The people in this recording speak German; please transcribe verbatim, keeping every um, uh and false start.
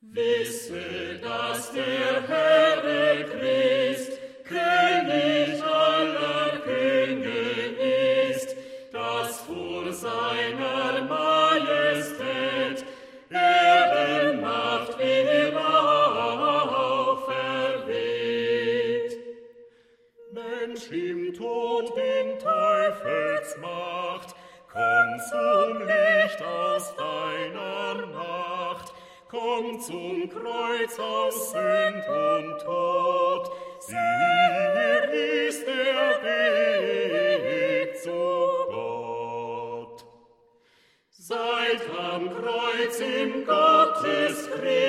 Wisse, dass der Herr Christ König aller Könige ist, dass vor seiner Majestät Erdenmacht wie Rauch verweht. Mensch im Tod den Teufelsmacht, komm zum Licht aus deiner Macht, komm zum Kreuz aus Sünd und Tod, hier ist der Weg zu Gott. Seid am Kreuz im Gotteskrieg,